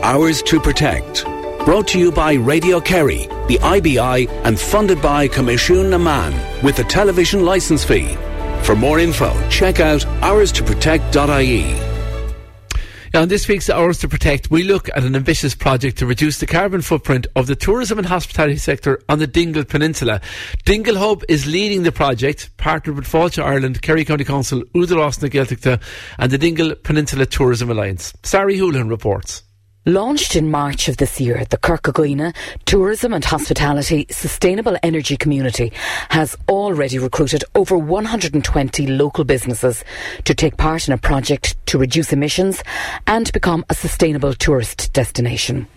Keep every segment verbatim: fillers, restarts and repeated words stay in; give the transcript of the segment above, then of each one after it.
Hours to Protect. Brought to you by Radio Kerry, the I B I, and funded by Comisiún na Man with a television licence fee. For more info, check out hours to protect dot I E. Now, in this week's Hours to Protect, we look at an ambitious project to reduce the carbon footprint of the tourism and hospitality sector on the Dingle Peninsula. Dingle Hub is leading the project, partnered with Fáilte Ireland, Kerry County Council, Údarás na Gaeltachta and the Dingle Peninsula Tourism Alliance. Sari Houlihan reports. Launched in March of this year, the Kirkaguina Tourism and Hospitality Sustainable Energy Community has already recruited over one hundred twenty local businesses to take part in a project to reduce emissions and become a sustainable tourist destination.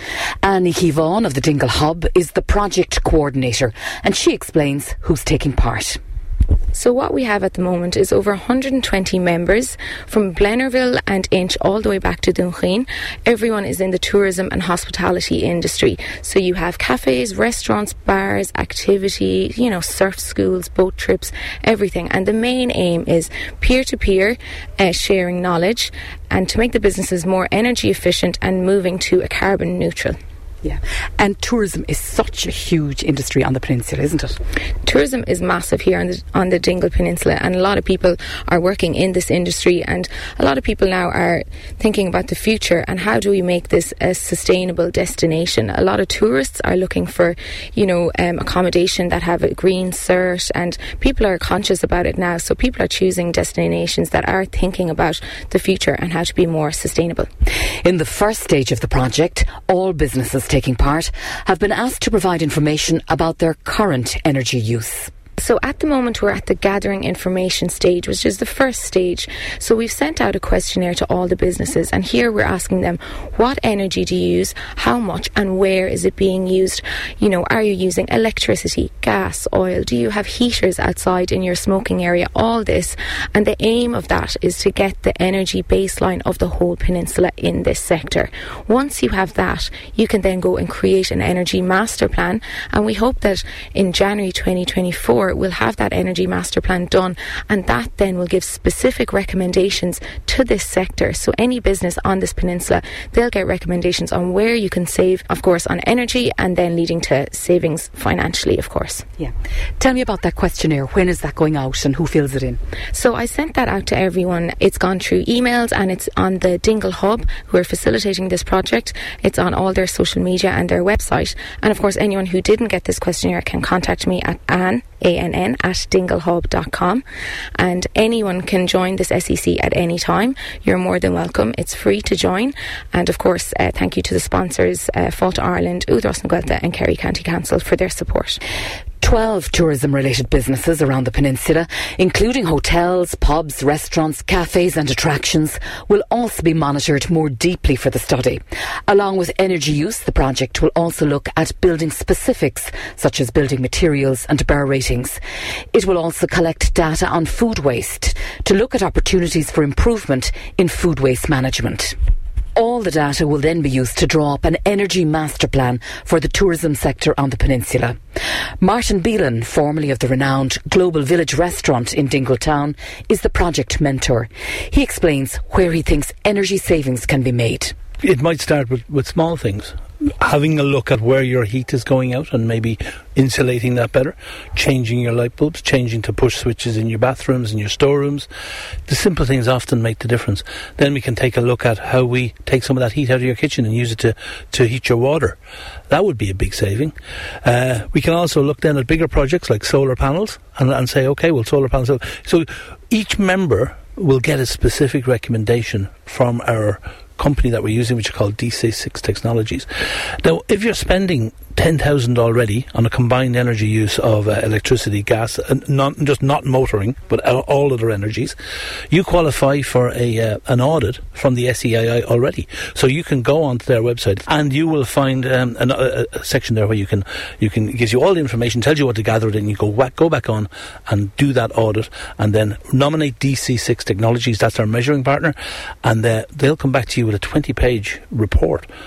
Annie Keevaughan of the Dingle Hub is the project coordinator, and she explains who's taking part. So what we have at the moment is over one hundred twenty members from Blennerville and Inch all the way back to Duncheen. Everyone is in the tourism and hospitality industry. So you have cafes, restaurants, bars, activity, you know, surf schools, boat trips, everything. And the main aim is peer-to-peer uh, sharing knowledge and to make the businesses more energy efficient and moving to a carbon neutral. Yeah, and tourism is such a huge industry on the peninsula, isn't it? Tourism is massive here on the on the Dingle Peninsula, and a lot of people are working in this industry, and a lot of people now are thinking about the future and how do we make this a sustainable destination. A lot of tourists are looking for, you know, um, accommodation that have a green cert, and people are conscious about it now, so people are choosing destinations that are thinking about the future and how to be more sustainable. In the first stage of the project, all businesses taking part have been asked to provide information about their current energy use. So at the moment we're at the gathering information stage, which is the first stage. So we've sent out a questionnaire to all the businesses, and here we're asking them, what energy do you use, how much and where is it being used? You know, are you using electricity, gas, oil? Do you have heaters outside in your smoking area? All this. And the aim of that is to get the energy baseline of the whole peninsula in this sector. Once you have that, you can then go and create an energy master plan, and we hope that in January twenty twenty-four we'll have that energy master plan done, and that then will give specific recommendations to this sector. So any business on this peninsula, they'll get recommendations on where you can save, of course, on energy, and then leading to savings financially, of course. Yeah. Tell me about that questionnaire. When is that going out and who fills it in? So I sent that out to everyone. It's gone through emails and it's on the Dingle Hub, who are facilitating this project. It's on all their social media and their website. And of course, anyone who didn't get this questionnaire can contact me at Anne, A N N, at dinglehub dot com, and anyone can join this S E C at any time. You're more than welcome. It's free to join, and of course uh, thank you to the sponsors, uh, Fáilte Ireland, Údarás na Gaeltachta and Kerry County Council for their support. twelve tourism-related businesses around the peninsula, including hotels, pubs, restaurants, cafes and attractions, will also be monitored more deeply for the study. Along with energy use, the project will also look at building specifics, such as building materials and bar ratings. It will also collect data on food waste to look at opportunities for improvement in food waste management. All the data will then be used to draw up an energy master plan for the tourism sector on the peninsula. Martin Beelan, formerly of the renowned Global Village restaurant in Dingletown, is the project mentor. He explains where he thinks energy savings can be made. It might start with, with small things. Having a look at where your heat is going out and maybe insulating that better, changing your light bulbs, changing to push switches in your bathrooms and your storerooms. The simple things often make the difference. Then we can take a look at how we take some of that heat out of your kitchen and use it to, to heat your water. That would be a big saving. Uh, we can also look then at bigger projects like solar panels and, and say, okay, well, solar panels. So each member will get a specific recommendation from our company that we're using, which is called D C six Technologies. Now, if you're spending ten thousand already on a combined energy use of uh, electricity, gas, and not just not motoring, but all other energies, you qualify for a uh, an audit from the S E I I already. So you can go onto their website and you will find um, an, a, a section there where you can you can it gives you all the information, tells you what to gather it in. You go back, go back on and do that audit, and then nominate D C six Technologies. That's our measuring partner, and uh, they'll come back to you with a twenty-page report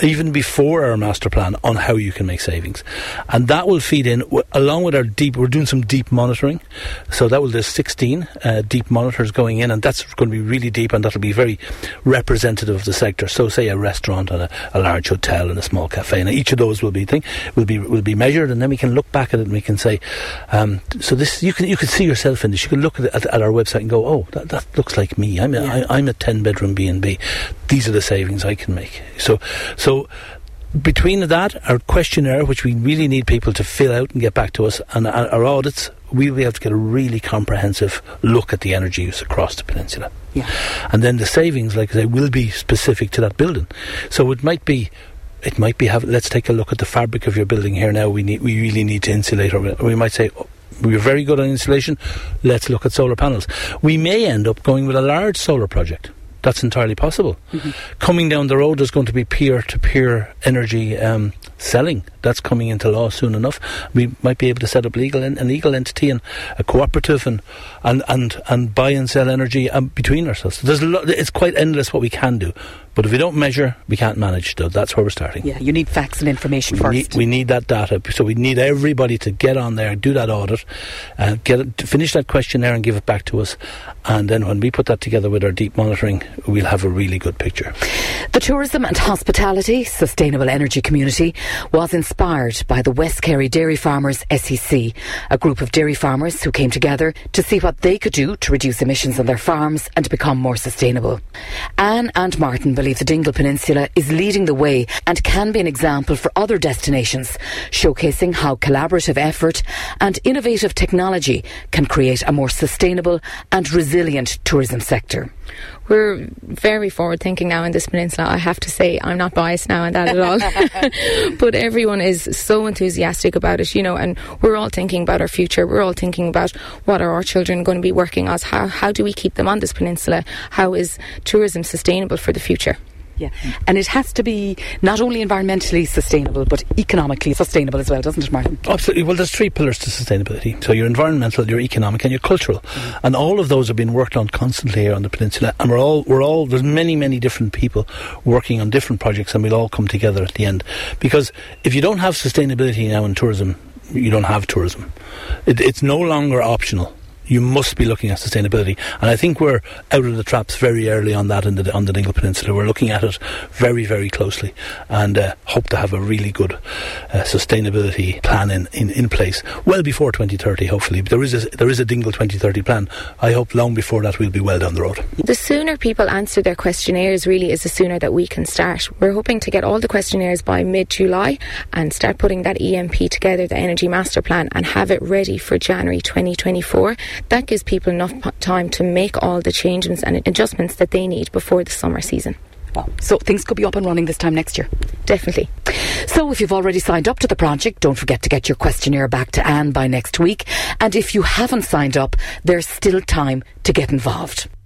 even before our master plan, on how you can make savings. And that will feed in, w- along with our deep, we're doing some deep monitoring. So that will, there's sixteen uh, deep monitors going in, and that's going to be really deep, and that'll be very representative of the sector. So say a restaurant and a, a large hotel and a small cafe, and each of those will be thing, will be will be measured, and then we can look back at it and we can say, um, so this, you can you can see yourself in this. You can look at, it, at, at our website and go, oh, that, that looks like me. I'm a, yeah. I, I'm a ten bedroom B and B. These are the savings I can make. So, so between that, our questionnaire, which we really need people to fill out and get back to us, and our, our audits, we'll be able to get a really comprehensive look at the energy use across the peninsula. Yeah. And then the savings, like I say, will be specific to that building. So it might be, it might be, have, let's take a look at the fabric of your building here now. We need, we really need to insulate, or we might say, oh, we're very good on insulation, let's look at solar panels. We may end up going with a large solar project. That's entirely possible. Mm-hmm. Coming down the road, there's going to be peer-to-peer energy um, selling. That's coming into law soon enough. We might be able to set up legal en- a legal entity and a cooperative and and, and, and buy and sell energy um, between ourselves. There's a lot, it's quite endless what we can do. But if we don't measure, we can't manage. So that's where we're starting. Yeah, you need facts and information we first. Need, we need that data. So we need everybody to get on there, do that audit, uh, get it, to finish that questionnaire and give it back to us. And then when we put that together with our deep monitoring, we'll have a really good picture. The Tourism and Hospitality Sustainable Energy Community was inspired by the West Kerry Dairy Farmers S E C, a group of dairy farmers who came together to see what they could do to reduce emissions on their farms and to become more sustainable. Anne and Martin believe the Dingle Peninsula is leading the way and can be an example for other destinations, showcasing how collaborative effort and innovative technology can create a more sustainable and resilient tourism sector. We're very forward thinking now in this peninsula, I have to say. I'm not biased now on that at all. But everyone is so enthusiastic about it, you know, and we're all thinking about our future. We're all thinking about what are our children going to be working as. How, how do we keep them on this peninsula? How is tourism sustainable for the future? Yeah, and it has to be not only environmentally sustainable but economically sustainable as well, doesn't it, Martin? Absolutely. Well, there's three pillars to sustainability. So your environmental, your economic and your cultural. Mm-hmm. And all of those have been worked on constantly here on the peninsula, and we're all, we're all, there's many, many different people working on different projects, and we'll all come together at the end. Because if you don't have sustainability now in tourism, you don't have tourism. It, it's no longer optional. You must be looking at sustainability, and I think we're out of the traps very early on that in the, on the Dingle Peninsula. We're looking at it very, very closely, and uh, hope to have a really good uh, sustainability plan in, in, in place well before twenty thirty. Hopefully, but there is a, there is a Dingle twenty thirty plan. I hope long before that we'll be well down the road. The sooner people answer their questionnaires, really, is the sooner that we can start. We're hoping to get all the questionnaires by mid-July and start putting that E M P together, the Energy Master Plan, and have it ready for January twenty twenty-four. That gives people enough p- time to make all the changes and adjustments that they need before the summer season. Wow. So things could be up and running this time next year? Definitely. So if you've already signed up to the project, don't forget to get your questionnaire back to Anne by next week. And if you haven't signed up, there's still time to get involved.